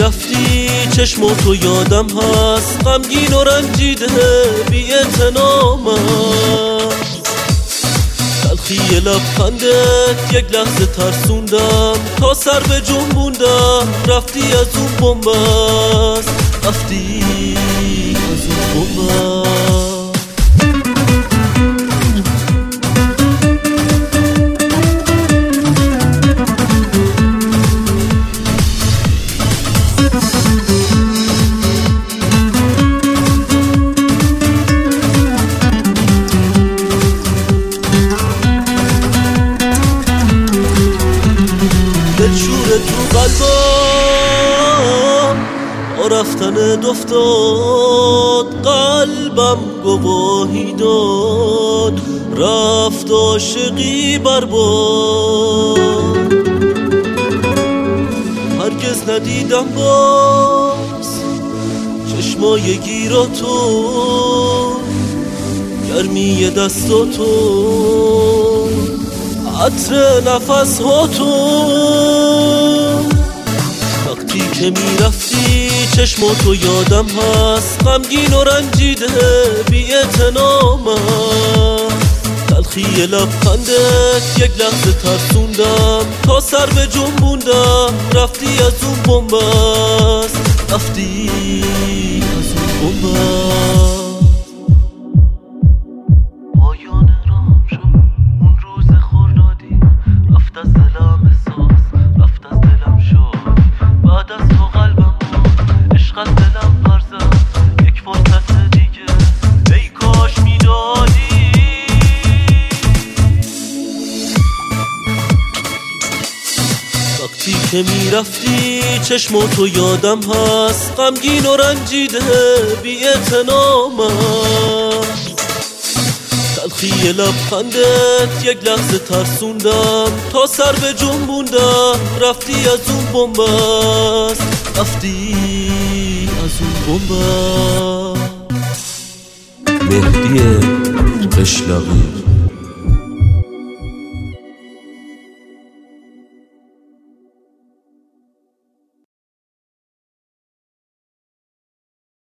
میرفتی چشماتو یادم هست، غمگین و رنجیده بی اعتنامم. تلخی لبخندت یک لحظه ترسوندم، تا سر به جنبوندم رفتی از اون بنبست، رفتی از اون بنبست. دلشور تو قلبم با رفتن افتاد، قلبم گواهی داد رفت عاشقی برباد. هرگز ندیدم باز چشمای گیراتو، گرمی دستاتو، عطر نفس ها تو. وقتی که میرفتی چشماتو یادم هست، غمگین و رنجیده بی اعتنامم. تلخی لبخندت یک لحظه ترسوندم، تا سر به جنبوندم رفتی از اون بنبست، رفتی از اون بنبست. وقتی که میرفتی چشماتو یادم هست، غمگین و رنجیده بی اعتنامم. تلخی لبخندت یک لحظه ترسوندم، تا سر به جنبوندم رفتی از اون بنبست، رفتی از اون بنبست. مهدی قشلاقی